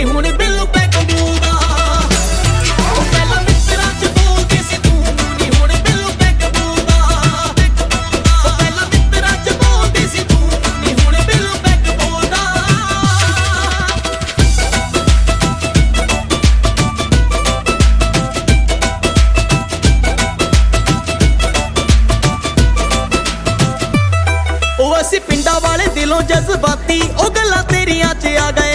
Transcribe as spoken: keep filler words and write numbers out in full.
ਨੀ ਹੁਣ ਬਿੱਲੂ ਪੈਕ ਬੋਲਦਾ ਉਹ ਪਹਿਲਾਂ ਮਿੱਤਰਾਂ ਚ ਬੋਲਦੀ ਸੀ ਤੂੰ ਨੀ ਹੁਣ ਬਿੱਲੂ ਪੈਕ ਬੋਲਦਾ ਉਹ ਪਹਿਲਾਂ ਮਿੱਤਰਾਂ ਚ ਬੋਲਦੀ ਸੀ ਤੂੰ ਨੀ ਹੁਣ ਬਿੱਲੂ ਪੈਕ ਬੋਲਦਾ ਉਹ ਅਸੀਂ ਪਿੰਡਾਂ ਵਾਲੇ ਦਿਲੋਂ ਜਜ਼ਬਾਤੀ ਉਹ ਗੱਲਾਂ ਤੇਰੀਆਂ ਚ ਆ ਗਏ